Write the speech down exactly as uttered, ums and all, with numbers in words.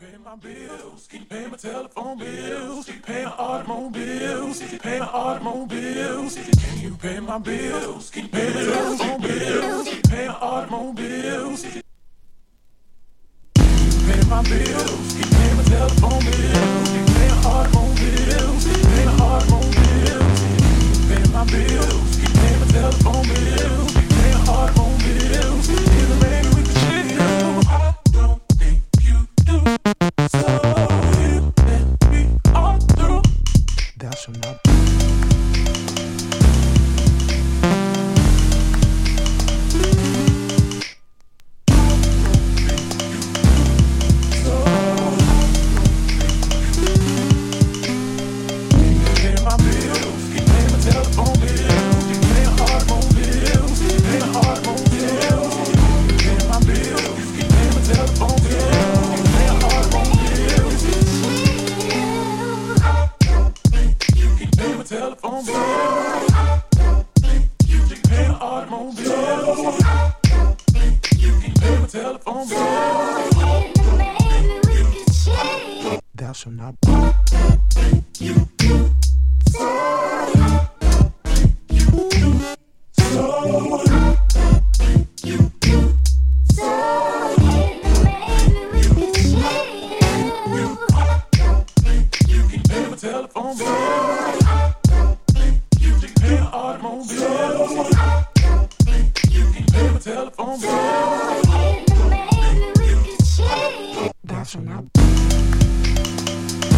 paying my bills, keep paying my telephone bills, keep paying my automobiles, keep paying my automobiles. Can you pay my bills, keep paying my telephone bills, keep paying my automobiles. Paying my bills, keep paying my telephone bills, keep paying my automobiles, keep paying my automobiles. Paying my bills, keep paying my telephone bills, keep paying my automobiles. In the rain we can chill. I don't think you do. So you let me all through. Thou shalt not. Telephone bill. I don't think you can pay my automobile. I don't think you can pay my telephone bill. Thou shalt not. You do. So I don't think you do. So I don't think you do. So I don't think you can pay my telephone bill. Automobile. I don't think you can pay my telephone bill. Thou shalt not.